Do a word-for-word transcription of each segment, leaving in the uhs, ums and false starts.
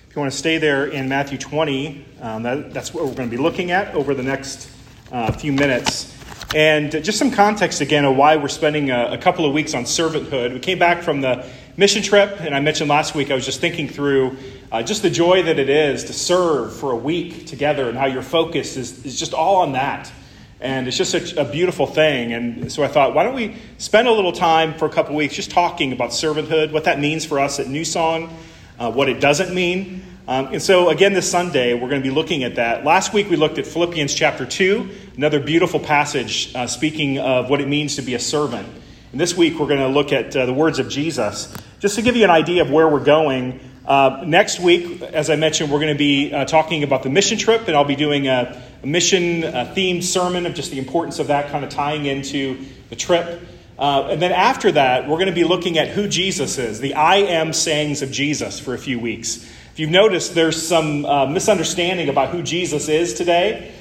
If you want to stay there in Matthew twenty, um, that, that's what we're going to be looking at over the next uh, few minutes. And just some context again of why we're spending a, a couple of weeks on servanthood. We came back from the mission trip, and I mentioned last week I was just thinking through uh, just the joy that it is to serve for a week together and how your focus is, is just all on that. And it's just a, a beautiful thing. And so I thought, why don't we spend a little time for a couple of weeks just talking about servanthood, what that means for us at New Song, uh, what it doesn't mean. Um, and so again, this Sunday, we're going to be looking at that. Last week, we looked at Philippians chapter two, another beautiful passage uh, speaking of what it means to be a servant. And this week, we're going to look at uh, the words of Jesus. Just to give you an idea of where we're going, uh, next week, as I mentioned, we're going to be uh, talking about the mission trip, and I'll be doing a, a mission-themed sermon of just the importance of that, kind of tying into the trip. Uh, and then after that, we're going to be looking at who Jesus is, the I am sayings of Jesus for a few weeks. If you've noticed, there's some uh, misunderstanding about who Jesus is today,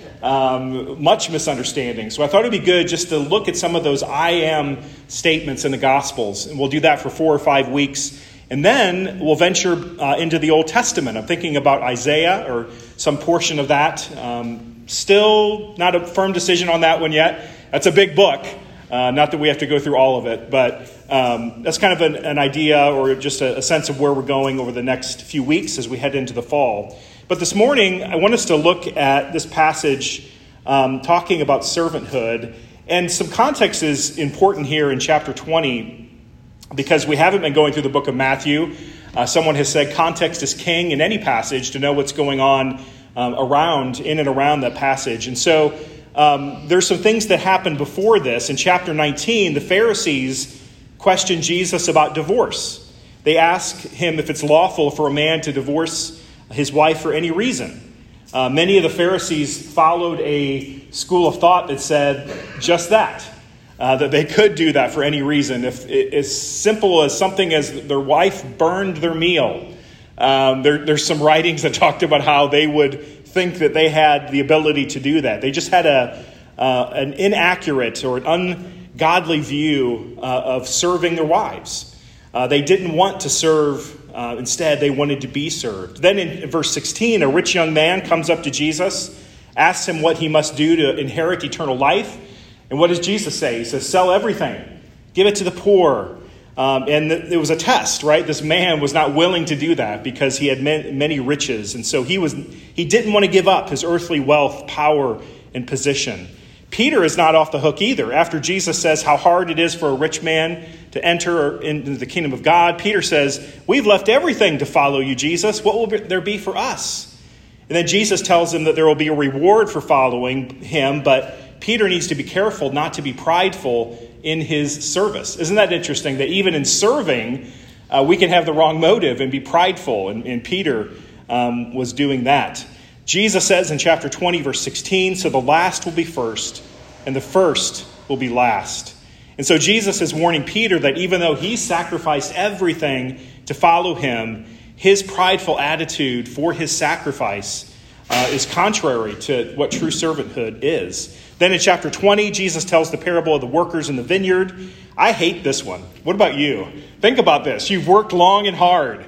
um, much misunderstanding. So I thought it'd be good just to look at some of those I am statements in the Gospels. And we'll do that for four or five weeks. And then we'll venture uh, into the Old Testament. I'm thinking about Isaiah or some portion of that. Um, still not a firm decision on that one yet. That's a big book. Uh, not that we have to go through all of it, but um, that's kind of an, an idea or just a, a sense of where we're going over the next few weeks as we head into the fall. But this morning, I want us to look at this passage um, talking about servanthood. And some context is important here in chapter twenty because we haven't been going through the book of Matthew. Uh, someone has said context is king in any passage to know what's going on um, around, in and around that passage. And so Um, there's some things that happened before this. In chapter nineteen, the Pharisees questioned Jesus about divorce. They asked him if it's lawful for a man to divorce his wife for any reason. Uh, many of the Pharisees followed a school of thought that said just that, uh, that they could do that for any reason. If it, as simple as something as their wife burned their meal. Um, there, there's some writings that talked about how they would think that they had the ability to do that. They just had a uh, an inaccurate or an ungodly view uh, of serving their wives. Uh, they didn't want to serve. Uh, instead, they wanted to be served. Then in verse sixteen, a rich young man comes up to Jesus, asks him what he must do to inherit eternal life. And what does Jesus say? He says, sell everything, give it to the poor. Um, and th- it was a test, right? This man was not willing to do that because he had ma- many riches. And so he was he didn't want to give up his earthly wealth, power, and position. Peter is not off the hook either. After Jesus says how hard it is for a rich man to enter into the kingdom of God, Peter says, we've left everything to follow you, Jesus. What will there be for us? And then Jesus tells him that there will be a reward for following him, but Peter needs to be careful not to be prideful in his service. Isn't that interesting that even in serving, uh, we can have the wrong motive and be prideful? And, and Peter um, was doing that. Jesus says in chapter twenty, verse sixteen, so the last will be first, and the first will be last. And so Jesus is warning Peter that even though he sacrificed everything to follow him, his prideful attitude for his sacrifice uh, is contrary to what true servanthood is. Then in chapter twenty, Jesus tells the parable of the workers in the vineyard. I hate this one. What about you? Think about this. You've worked long and hard.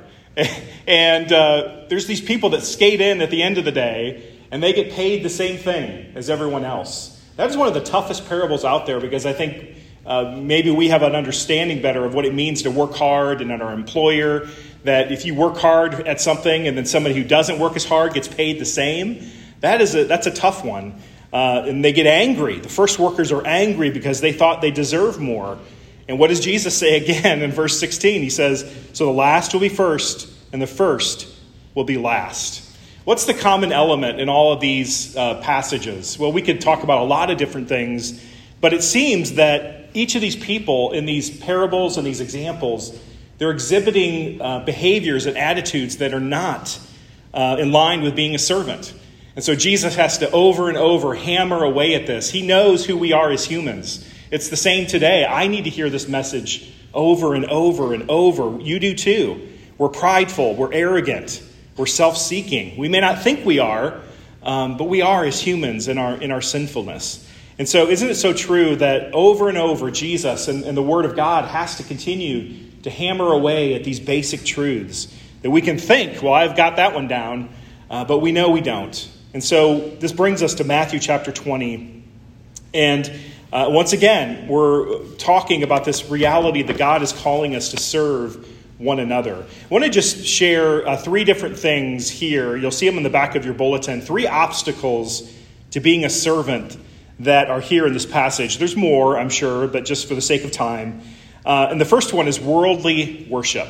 And uh, there's these people that skate in at the end of the day, and they get paid the same thing as everyone else. That is one of the toughest parables out there because I think uh, maybe we have an understanding better of what it means to work hard and at our employer, that if you work hard at something and then somebody who doesn't work as hard gets paid the same, that is a, that's a tough one. Uh, and they get angry. The first workers are angry because they thought they deserved more. And what does Jesus say again in verse sixteen? He says, so the last will be first, and the first will be last. What's the common element in all of these uh, passages? Well, we could talk about a lot of different things, but it seems that each of these people in these parables and these examples, they're exhibiting uh, behaviors and attitudes that are not uh, in line with being a servant. And so Jesus has to over and over hammer away at this. He knows who we are as humans. It's the same today. I need to hear this message over and over and over. You do too. We're prideful. We're arrogant. We're self-seeking. We may not think we are, um, but we are as humans in our in our sinfulness. And so isn't it so true that over and over Jesus and, and the Word of God has to continue to hammer away at these basic truths that we can think, well, I've got that one down, uh, but we know we don't. And so this brings us to Matthew chapter twenty. And uh, once again, we're talking about this reality that God is calling us to serve one another. I want to just share uh, three different things here. You'll see them in the back of your bulletin. Three obstacles to being a servant that are here in this passage. There's more, I'm sure, but just for the sake of time. Uh, and the first one is worldly worship.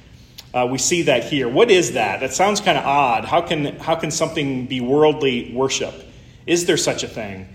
Uh, we see that here. What is that? That sounds kind of odd. How can how can something be worldly worship? Is there such a thing?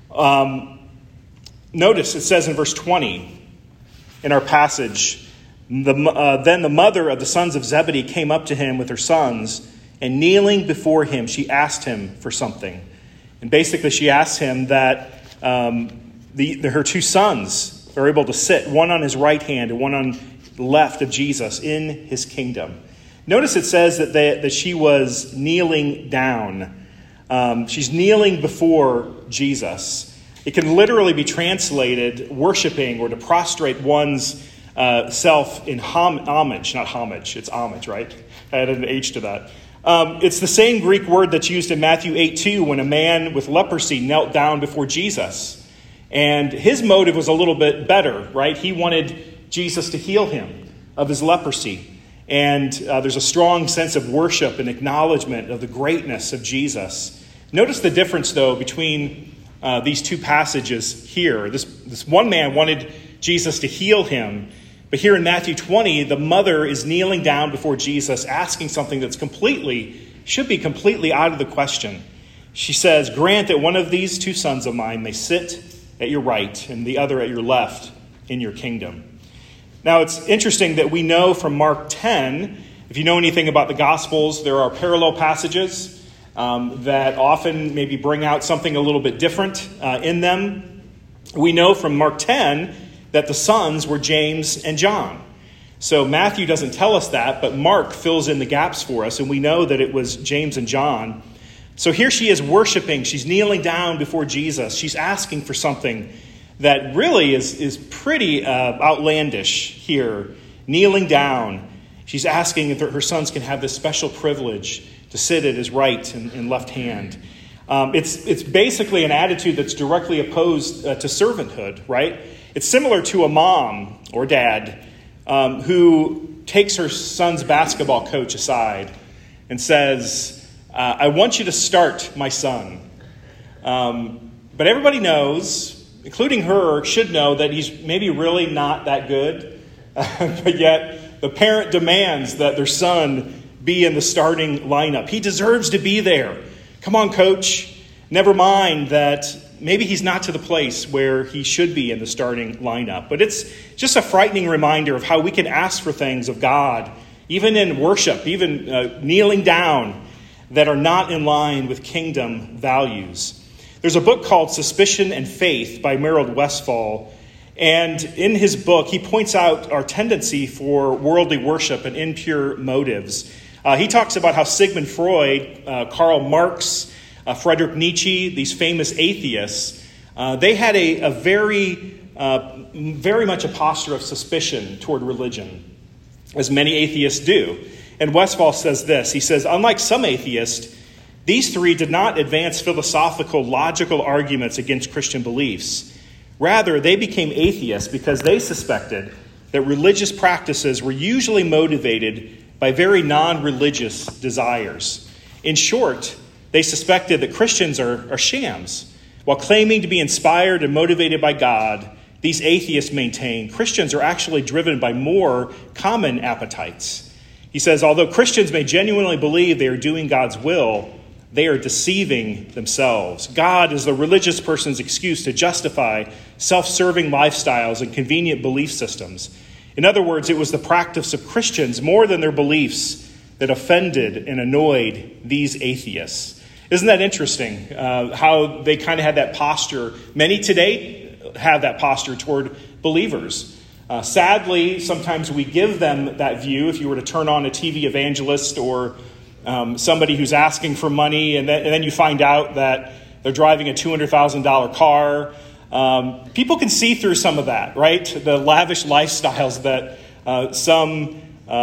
Um, notice it says in verse twenty in our passage, the, uh, then the mother of the sons of Zebedee came up to him with her sons, and kneeling before him, she asked him for something. And basically she asked him that um, the, the her two sons are able to sit, one on his right hand and one on the left of Jesus in his kingdom. Notice it says that, they, that she was kneeling down. Um, she's kneeling before Jesus. It can literally be translated worshiping or to prostrate one's uh, self in hom- homage, not homage, it's homage, right? I added an H to that. Um, it's the same Greek word that's used in Matthew eight two when a man with leprosy knelt down before Jesus. And his motive was a little bit better, right? He wanted Jesus to heal him of his leprosy. And uh, there's a strong sense of worship and acknowledgement of the greatness of Jesus. Notice the difference, though, between uh, these two passages here. This, this one man wanted Jesus to heal him. But here in Matthew twenty, the mother is kneeling down before Jesus, asking something that's completely, should be completely out of the question. She says, "Grant that one of these two sons of mine may sit at your right and the other at your left in your kingdom." Now, it's interesting that we know from Mark ten, if you know anything about the Gospels, there are parallel passages um, that often maybe bring out something a little bit different uh, in them. We know from Mark ten that the sons were James and John. So Matthew doesn't tell us that, but Mark fills in the gaps for us, and we know that it was James and John. So here she is worshiping. She's kneeling down before Jesus. She's asking for something that really is, is pretty uh, outlandish here. Kneeling down. She's asking if her sons can have this special privilege to sit at his right and, and left hand. Um, it's, it's basically an attitude that's directly opposed uh, to servanthood, right? It's similar to a mom or dad um, who takes her son's basketball coach aside and says, uh, I want you to start, my son. Um, but everybody knows, including her, should know that he's maybe really not that good. But yet the parent demands that their son be in the starting lineup. He deserves to be there. Come on, coach. Never mind that maybe he's not to the place where he should be in the starting lineup. But it's just a frightening reminder of how we can ask for things of God, even in worship, even uh, kneeling down, that are not in line with kingdom values. There's a book called Suspicion and Faith by Merold Westphal. And in his book, he points out our tendency for worldly worship and impure motives. Uh, he talks about how Sigmund Freud, uh, Karl Marx, uh, Friedrich Nietzsche, these famous atheists, uh, they had a, a very, uh, very much a posture of suspicion toward religion, as many atheists do. And Westphal says this. He says, unlike some atheists, these three did not advance philosophical, logical arguments against Christian beliefs. Rather, they became atheists because they suspected that religious practices were usually motivated by very non-religious desires. In short, they suspected that Christians are, are shams. While claiming to be inspired and motivated by God, these atheists maintain Christians are actually driven by more common appetites. He says, although Christians may genuinely believe they are doing God's will, they are deceiving themselves. God is the religious person's excuse to justify self-serving lifestyles and convenient belief systems. In other words, it was the practice of Christians more than their beliefs that offended and annoyed these atheists. Isn't that interesting, uh, how they kind of had that posture? Many today have that posture toward believers. Uh, sadly, sometimes we give them that view. If you were to turn on a T V evangelist or um, somebody who's asking for money, and then, and then you find out that they're driving a two hundred thousand dollars car, um, people can see through some of that, right? The lavish lifestyles that uh, some um,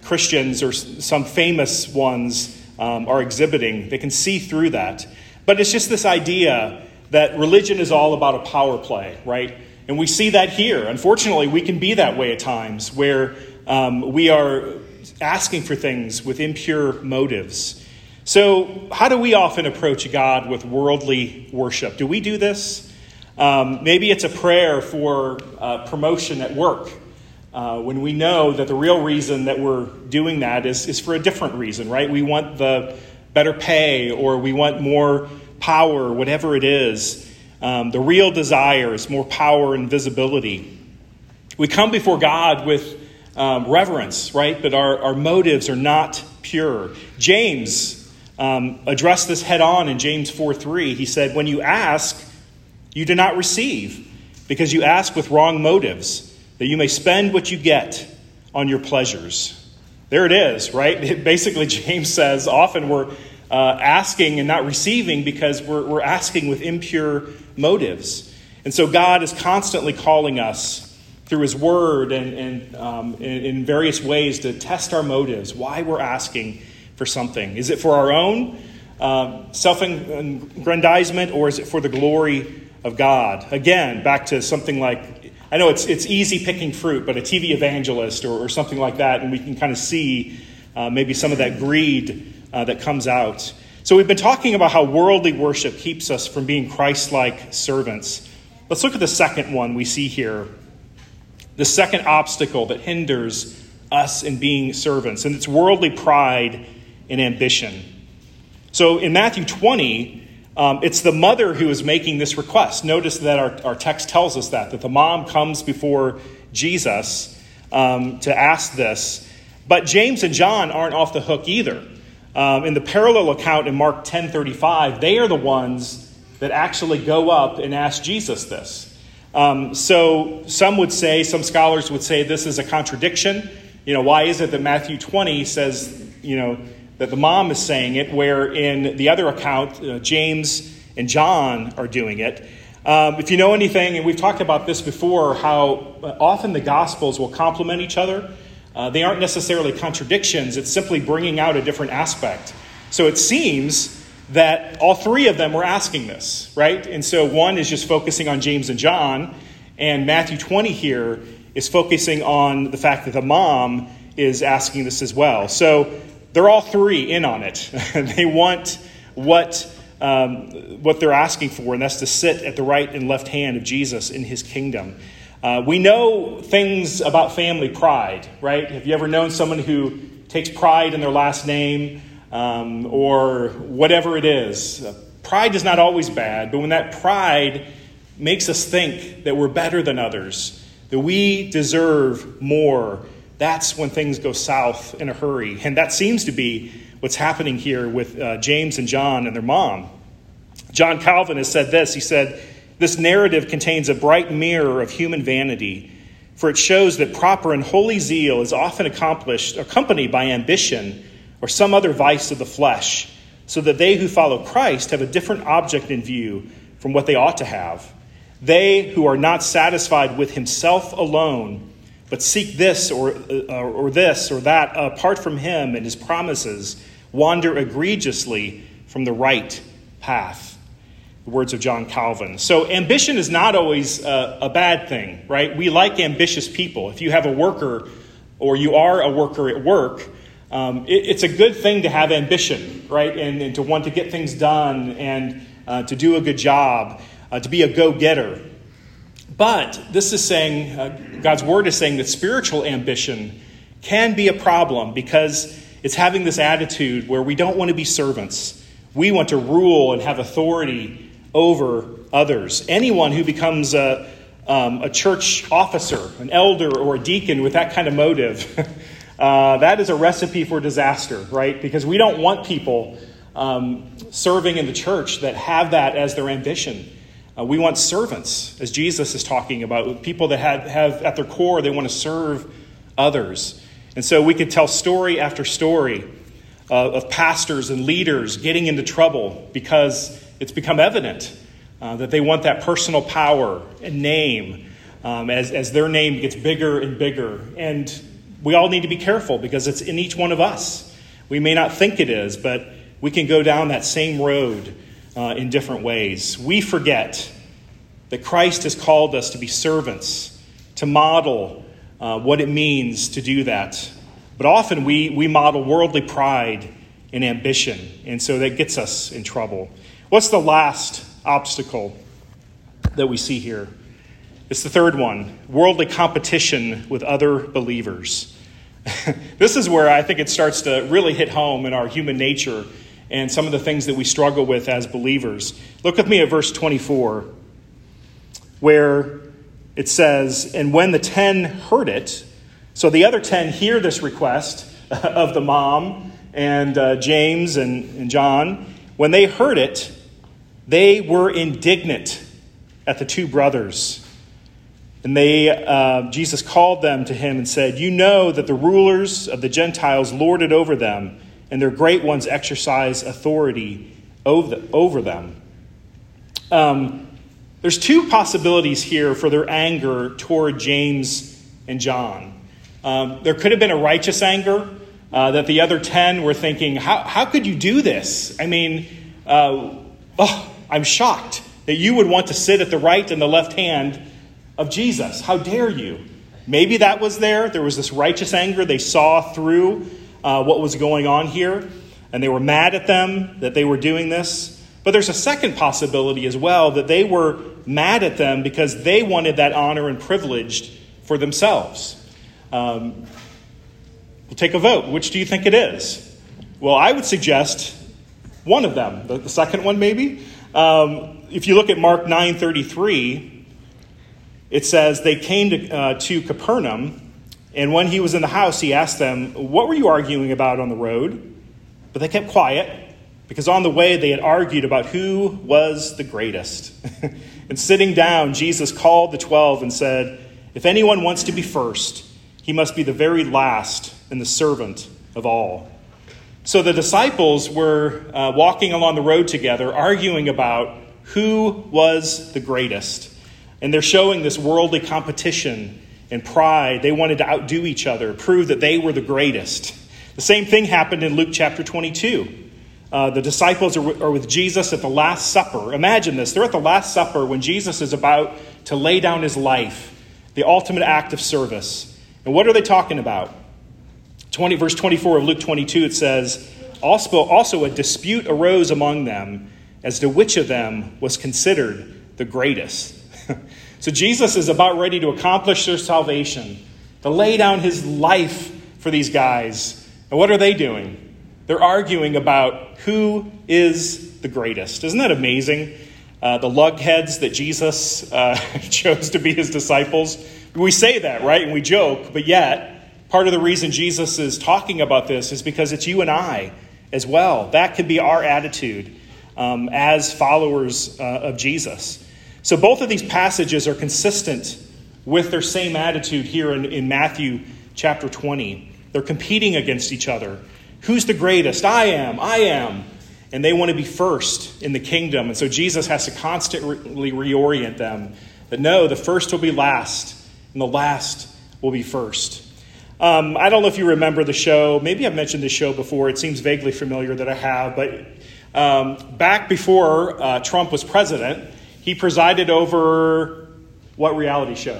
Christians or s- some famous ones um, are exhibiting. They can see through that. But it's just this idea that religion is all about a power play, right? And we see that here. Unfortunately, we can be that way at times where um, we are asking for things with impure motives. So how do we often approach God with worldly worship? Do we do this? Um, maybe it's a prayer for uh, promotion at work uh, when we know that the real reason that we're doing that is, is for a different reason, right? We want the better pay or we want more power, whatever it is. Um, the real desire is more power and visibility. We come before God with um, reverence, right? But our, our motives are not pure. James um, addressed this head on in James four three. He said, when you ask, you do not receive, because you ask with wrong motives, that you may spend what you get on your pleasures. There it is, right? It basically, James says often we're uh, asking and not receiving because we're, we're asking with impure motives. And so God is constantly calling us through his word and, and um, in, in various ways to test our motives, why we're asking for something. Is it for our own uh, self-aggrandizement, or is it for the glory of God? Again, back to something like, I know it's it's easy picking fruit, but a T V evangelist or, or something like that, and we can kind of see uh, maybe some of that greed uh, that comes out. So we've been talking about how worldly worship keeps us from being Christ-like servants. Let's look at the second one we see here. The second obstacle that hinders us in being servants, and it's worldly pride and ambition. So in Matthew twenty, um, it's the mother who is making this request. Notice that our, our text tells us that, that the mom comes before Jesus um, to ask this. But James and John aren't off the hook either. Um, in the parallel account in Mark ten thirty-five, they are the ones that actually go up and ask Jesus this. Um, so some would say, some scholars would say this is a contradiction. You know, why is it that Matthew twenty says, you know, that the mom is saying it, where in the other account, uh, James and John are doing it? Um, if you know anything, and we've talked about this before, how often the Gospels will complement each other. Uh, they aren't necessarily contradictions. It's simply bringing out a different aspect. So it seems that all three of them were asking this, right? And so one is just focusing on James and John, and Matthew twenty here is focusing on the fact that the mom is asking this as well. So they're all three in on it. They want what um, what they're asking for, and that's to sit at the right and left hand of Jesus in his kingdom. Uh, we know things about family pride, right? Have you ever known someone who takes pride in their last name um, or whatever it is? Uh, pride is not always bad, but when that pride makes us think that we're better than others, that we deserve more, that's when things go south in a hurry. And that seems to be what's happening here with uh, James and John and their mom. John Calvin has said this. He said, this narrative contains a bright mirror of human vanity, for it shows that proper and holy zeal is often accomplished, accompanied by ambition or some other vice of the flesh, so that they who follow Christ have a different object in view from what they ought to have. They who are not satisfied with himself alone, but seek this or, uh, or this or that apart from him and his promises, wander egregiously from the right path. The words of John Calvin. So ambition is not always a, a bad thing, right? We like ambitious people. If you have a worker or you are a worker at work, um, it, it's a good thing to have ambition, right? And, and to want to get things done and uh, to do a good job, uh, to be a go-getter. But this is saying, uh, God's word is saying that spiritual ambition can be a problem because it's having this attitude where we don't want to be servants. We want to rule and have authority over others. Anyone who becomes a, um, a church officer, an elder, or a deacon with that kind of motive, uh, that is a recipe for disaster, right? Because we don't want people um, serving in the church that have that as their ambition. Uh, we want servants, as Jesus is talking about, people that have, have at their core, they want to serve others. And so we could tell story after story uh, of pastors and leaders getting into trouble because it's become evident uh, that they want that personal power and name um, as, as their name gets bigger and bigger. And we all need to be careful because it's in each one of us. We may not think it is, but we can go down that same road uh, in different ways. We forget that Christ has called us to be servants, to model uh, what it means to do that. But often we, we model worldly pride and ambition, and so that gets us in trouble. What's the last obstacle that we see here? It's the third one, worldly competition with other believers. This is where I think it starts to really hit home in our human nature and some of the things that we struggle with as believers. Look with me at verse twenty-four, where it says, and when the ten heard it, so the other ten hear this request of the mom and uh, James and, and John. When they heard it, they were indignant at the two brothers. And they, uh, Jesus called them to him and said, you know that the rulers of the Gentiles lord it over them, and their great ones exercise authority over, over them. Um, there's two possibilities here for their anger toward James and John. Um, there could have been a righteous anger uh, that the other ten were thinking, how, how could you do this? I mean, uh, oh, I'm shocked that you would want to sit at the right and the left hand of Jesus. How dare you? Maybe that was there. There was this righteous anger. They saw through uh, what was going on here, and they were mad at them that they were doing this. But there's a second possibility as well, that they were mad at them because they wanted that honor and privilege for themselves. Um, we'll take a vote. Which do you think it is? Well, I would suggest one of them, the, the second one maybe. Um, if you look at Mark nine thirty-three, it says, they came to, uh, to Capernaum, and when he was in the house, he asked them, what were you arguing about on the road? But they kept quiet, because on the way they had argued about who was the greatest. And sitting down, Jesus called the twelve and said, if anyone wants to be first, he must be the very last and the servant of all. So the disciples were uh, walking along the road together, arguing about who was the greatest. And they're showing this worldly competition and pride. They wanted to outdo each other, prove that they were the greatest. The same thing happened in Luke chapter twenty-two. Uh, the disciples are, w- are with Jesus at the Last Supper. Imagine this. They're at the Last Supper when Jesus is about to lay down his life, the ultimate act of service. And what are they talking about? twenty, verse twenty-four of Luke twenty-two, it says, also, also a dispute arose among them as to which of them was considered the greatest. So Jesus is about ready to accomplish their salvation, to lay down his life for these guys. And what are they doing? They're arguing about who is the greatest. Isn't that amazing? Uh, the lugheads that Jesus uh, chose to be his disciples. We say that, right? And we joke, but yet part of the reason Jesus is talking about this is because it's you and I as well. That could be our attitude um, as followers uh, of Jesus. So both of these passages are consistent with their same attitude here in, in Matthew chapter twenty. They're competing against each other. Who's the greatest? I am. I am. And they want to be first in the kingdom. And so Jesus has to constantly reorient them. That no, the first will be last, and the last will be first. Um, I don't know if you remember the show. Maybe I've mentioned this show before. It seems vaguely familiar that I have. But um, back before uh, Trump was president, he presided over what reality show?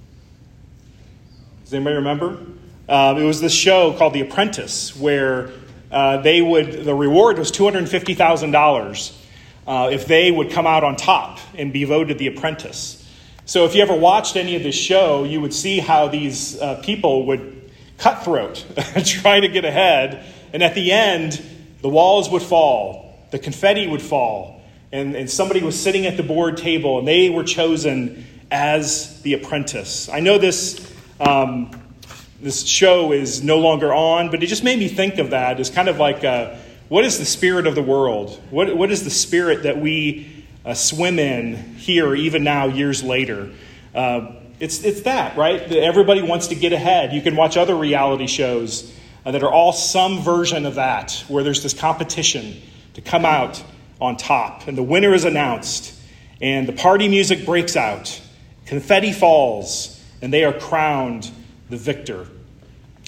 Does anybody remember? Um, it was this show called The Apprentice, where uh, they would the reward was two hundred fifty thousand dollars uh, if they would come out on top and be voted the apprentice. So if you ever watched any of this show, you would see how these uh, people would cutthroat, try to get ahead, and at the end, the walls would fall, the confetti would fall. And, and somebody was sitting at the board table, and they were chosen as the apprentice. I know this um, this show is no longer on, but it just made me think of that as kind of like, a, what is the spirit of the world? What What is the spirit that we uh, swim in here, even now, years later? Uh, it's it's that, right? That everybody wants to get ahead. You can watch other reality shows uh, that are all some version of that, where there's this competition to come out on top, and the winner is announced, and the party music breaks out, confetti falls, and they are crowned the victor.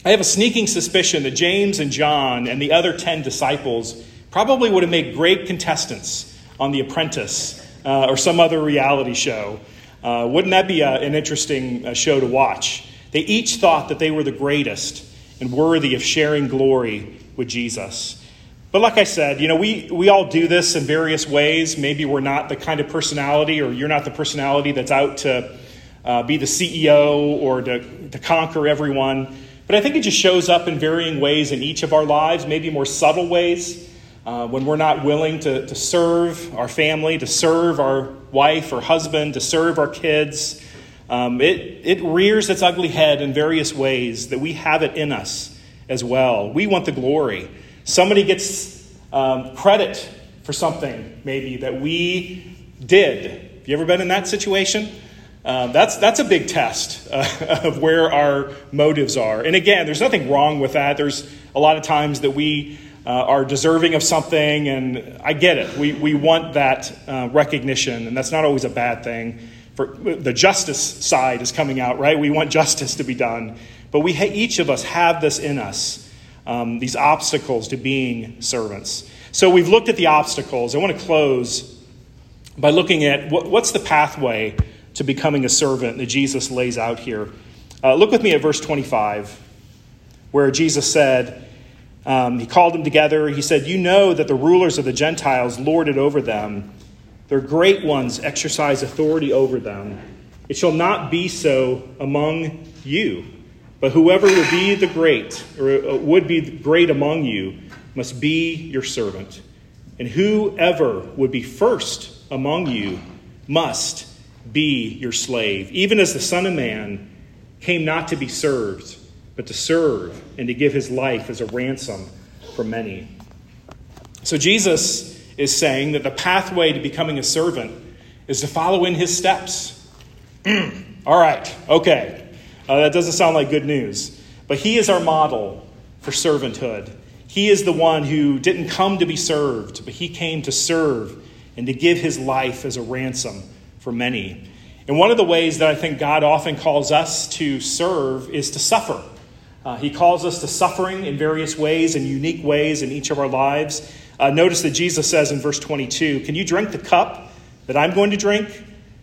I have a sneaking suspicion that James and John and the other ten disciples probably would have made great contestants on The Apprentice uh, or some other reality show. Uh, wouldn't that be a, an interesting uh, show to watch? They each thought that they were the greatest and worthy of sharing glory with Jesus. But like I said, you know, we, we all do this in various ways. Maybe we're not the kind of personality, or you're not the personality that's out to uh, be the C E O or to, to conquer everyone. But I think it just shows up in varying ways in each of our lives, maybe more subtle ways, uh, when we're not willing to, to serve our family, to serve our wife or husband, to serve our kids. Um, it, it rears its ugly head in various ways that we have it in us as well. We want the glory. Somebody gets um, credit for something maybe that we did. Have you ever been in that situation? Uh, that's that's a big test uh, of where our motives are. And again, there's nothing wrong with that. There's a lot of times that we uh, are deserving of something, and I get it. We we want that uh, recognition, and that's not always a bad thing. For the justice side is coming out, right? We want justice to be done, but we ha- each of us have this in us. Um, these obstacles to being servants. So we've looked at the obstacles. I want to close by looking at what, what's the pathway to becoming a servant that Jesus lays out here. Uh, look with me at verse twenty-five, where Jesus said, um, he called them together. He said, "You know that the rulers of the Gentiles lord it over them. Their great ones exercise authority over them. It shall not be so among you. But whoever would be the great, or would be great among you, must be your servant. And whoever would be first among you must be your slave. Even as the Son of Man came not to be served, but to serve and to give his life as a ransom for many." So Jesus is saying that the pathway to becoming a servant is to follow in his steps. All right, okay. Uh, that doesn't sound like good news. But he is our model for servanthood. He is the one who didn't come to be served, but he came to serve and to give his life as a ransom for many. And one of the ways that I think God often calls us to serve is to suffer. Uh, he calls us to suffering in various ways, in unique ways in each of our lives. Uh, notice that Jesus says in verse twenty-two, "Can you drink the cup that I'm going to drink?"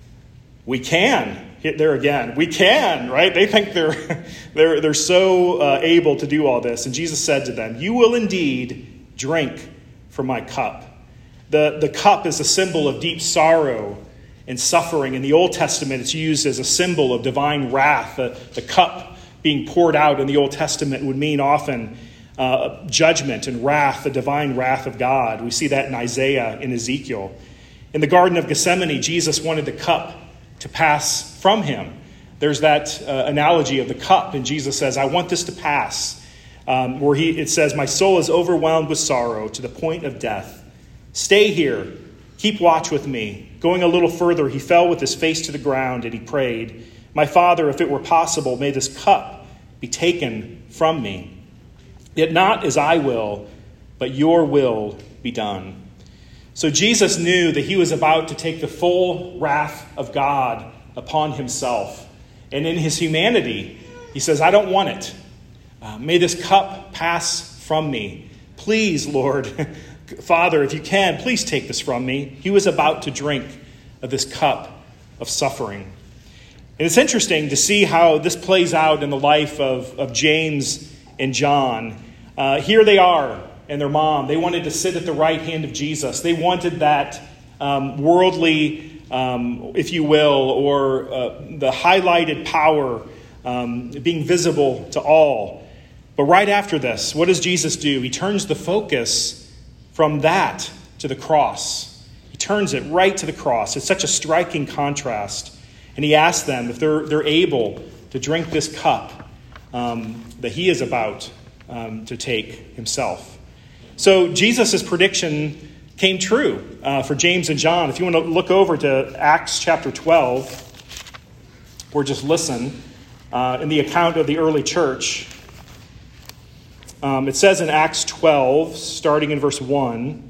We can. Hit there again. We can, right? They think they're they're they're so uh, able to do all this. And Jesus said to them, "You will indeed drink from my cup." The, the cup is a symbol of deep sorrow and suffering. In the Old Testament, it's used as a symbol of divine wrath. The, the cup being poured out in the Old Testament would mean often uh, judgment and wrath, the divine wrath of God. We see that in Isaiah, in Ezekiel. In the Garden of Gethsemane, Jesus wanted the cup to pass from him. There's that uh, analogy of the cup, and Jesus says, "I want this to pass." Um, where he it says, "My soul is overwhelmed with sorrow to the point of death. Stay here, keep watch with me." Going a little further, he fell with his face to the ground and he prayed, "My Father, if it were possible, may this cup be taken from me. Yet not as I will, but your will be done." So Jesus knew that he was about to take the full wrath of God upon himself. And in his humanity, he says, "I don't want it. Uh, may this cup pass from me. Please, Lord, Father, if you can, please take this from me." He was about to drink of this cup of suffering. And it's interesting to see how this plays out in the life of, of James and John. Uh, here they are. And their mom, they wanted to sit at the right hand of Jesus. They wanted that um, worldly, um, if you will, or uh, the highlighted power um, being visible to all. But right after this, what does Jesus do? He turns the focus from that to the cross. He turns it right to the cross. It's such a striking contrast. And he asks them if they're, they're able to drink this cup um, that he is about um, to take himself. So Jesus' prediction came true uh, for James and John. If you want to look over to Acts chapter twelve, or just listen, uh, in the account of the early church, um, it says in Acts twelve, starting in verse one,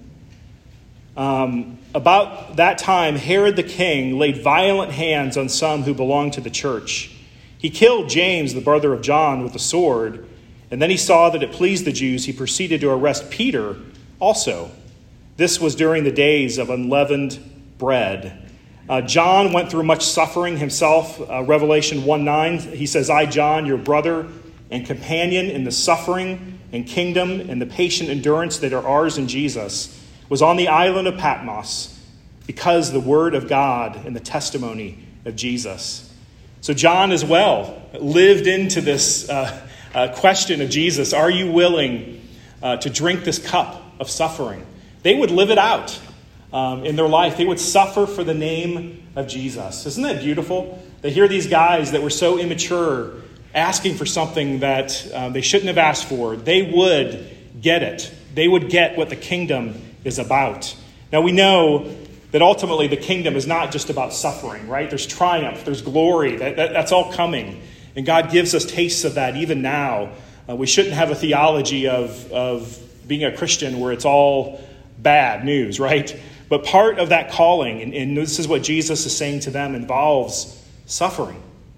um, about that time Herod the king laid violent hands on some who belonged to the church. He killed James, the brother of John, with a sword. And then he saw that it pleased the Jews. He proceeded to arrest Peter also. This was during the days of unleavened bread. Uh, John went through much suffering himself. Uh, Revelation one nine, he says, I, John, your brother and companion in the suffering and kingdom and the patient endurance that are ours in Jesus, was on the island of Patmos because the word of God and the testimony of Jesus. So John as well lived into this uh, uh, question of Jesus. Are you willing uh, to drink this cup of suffering? They would live it out um, in their life. They would suffer for the name of Jesus. Isn't that beautiful? They hear these guys that were so immature asking for something that um, they shouldn't have asked for. They would get it. They would get what the kingdom is about. Now we know that ultimately the kingdom is not just about suffering, right? There's triumph, there's glory, that, that, that's all coming. And God gives us tastes of that even now. Uh, we shouldn't have a theology of, of being a Christian where it's all bad news, right? But part of that calling, and, and this is what Jesus is saying to them, involves suffering.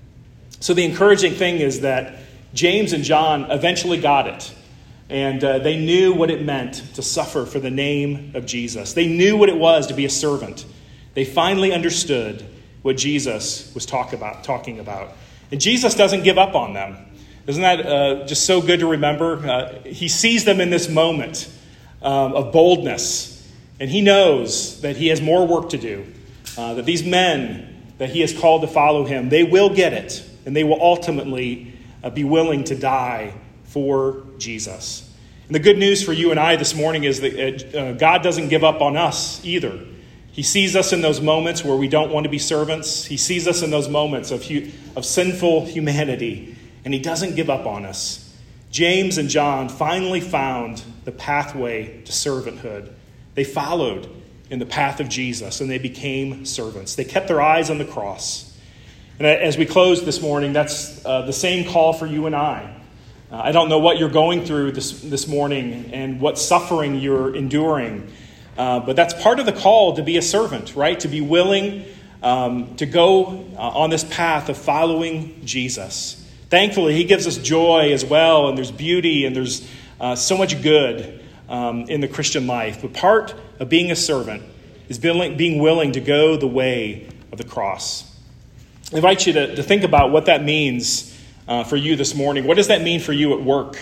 So the encouraging thing is that James and John eventually got it. And uh, they knew what it meant to suffer for the name of Jesus. They knew what it was to be a servant. They finally understood what Jesus was talk about, talking about. And Jesus doesn't give up on them. Isn't that uh, just so good to remember? Uh, he sees them in this moment um, of boldness. And he knows that he has more work to do. Uh, that these men that he has called to follow him, they will get it. And they will ultimately uh, be willing to die for Jesus. And the good news for you and I this morning is that uh, God doesn't give up on us either. He sees us in those moments where we don't want to be servants. He sees us in those moments of, hu- of sinful humanity, and he doesn't give up on us. James and John finally found the pathway to servanthood. They followed in the path of Jesus, and they became servants. They kept their eyes on the cross. And as we close this morning, that's uh, the same call for you and I. Uh, I don't know what you're going through this, this morning and what suffering you're enduring, uh, but that's part of the call to be a servant, right? To be willing um, to go uh, on this path of following Jesus. Thankfully, he gives us joy as well, and there's beauty, and there's uh, so much good um, in the Christian life. But part of being a servant is being willing to go the way of the cross. I invite you to, to think about what that means Uh, for you this morning. What does that mean for you at work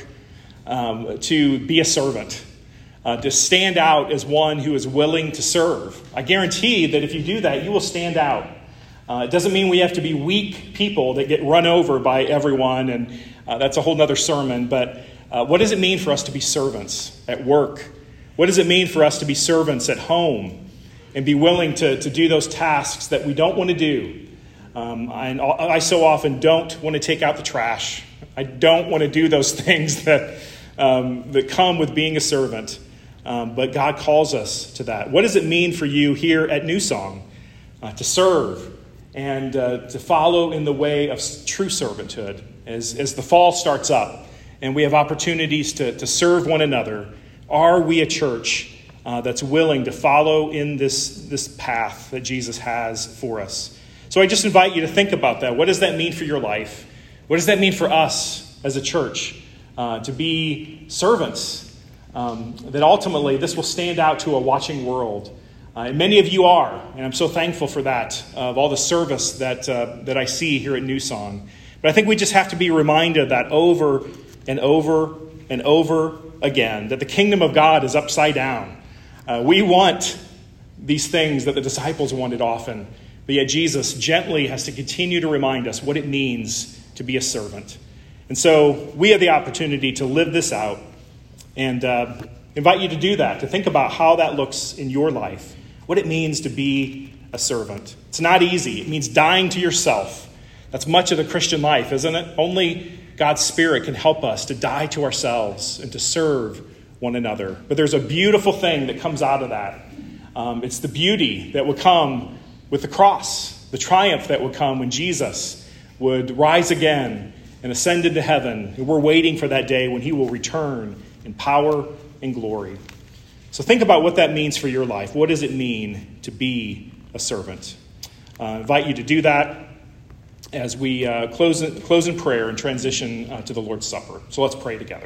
um, to be a servant, uh, to stand out as one who is willing to serve? I guarantee that if you do that, you will stand out. Uh, it doesn't mean we have to be weak people that get run over by everyone, and uh, that's a whole other sermon. But uh, what does it mean for us to be servants at work? What does it mean for us to be servants at home and be willing to, to do those tasks that we don't want to do? Um, and I so often don't want to take out the trash. I don't want to do those things that um, that come with being a servant. Um, but God calls us to that. What does it mean for you here at New Song uh, to serve and uh, to follow in the way of true servanthood as, as the fall starts up and we have opportunities to, to serve one another? Are we a church uh, that's willing to follow in this, this path that Jesus has for us? So I just invite you to think about that. What does that mean for your life? What does that mean for us as a church uh, to be servants? Um, that ultimately this will stand out to a watching world. Uh, and many of you are, and I'm so thankful for that, of all the service that uh, that I see here at New Song. But I think we just have to be reminded that over and over and over again, that the kingdom of God is upside down. Uh, we want these things that the disciples wanted often. But yet Jesus gently has to continue to remind us what it means to be a servant. And so we have the opportunity to live this out and uh, invite you to do that, to think about how that looks in your life, what it means to be a servant. It's not easy. It means dying to yourself. That's much of the Christian life, isn't it? Only God's Spirit can help us to die to ourselves and to serve one another. But there's a beautiful thing that comes out of that. Um, it's the beauty that will come with the cross, the triumph that would come when Jesus would rise again and ascend into heaven. And we're waiting for that day when he will return in power and glory. So think about what that means for your life. What does it mean to be a servant? Uh, I invite you to do that. as we uh, close, close in prayer and transition uh, to the Lord's Supper. So let's pray together.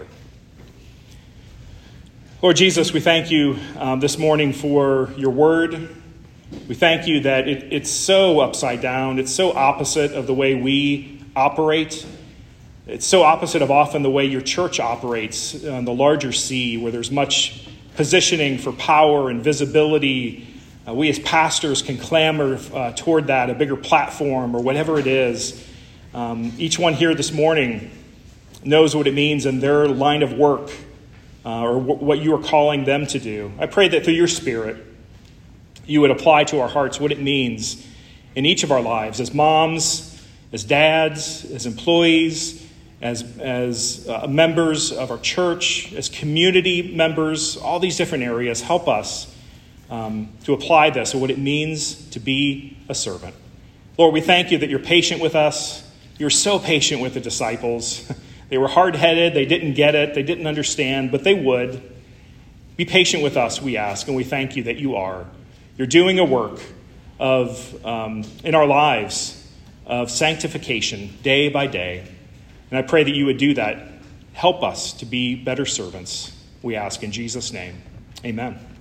Lord Jesus, we thank you um, this morning for your word. We thank you that it, it's so upside down. It's so opposite of the way we operate. It's so opposite of often the way your church operates on the larger sea, where there's much positioning for power and visibility. Uh, we as pastors can clamor uh, toward that, a bigger platform or whatever it is. Um, each one here this morning knows what it means in their line of work uh, or w- what you are calling them to do. I pray that through your Spirit, you would apply to our hearts what it means in each of our lives as moms, as dads, as employees, as, as uh, members of our church, as community members, all these different areas. Help us um, to apply this and what it means to be a servant. Lord, we thank you that you're patient with us. You're so patient with the disciples. They were hard-headed. They didn't get it. They didn't understand, but they would. Be patient with us, we ask, and we thank you that you are. You're doing a work of um, in our lives of sanctification day by day. And I pray that you would do that. Help us to be better servants, we ask in Jesus' name. Amen.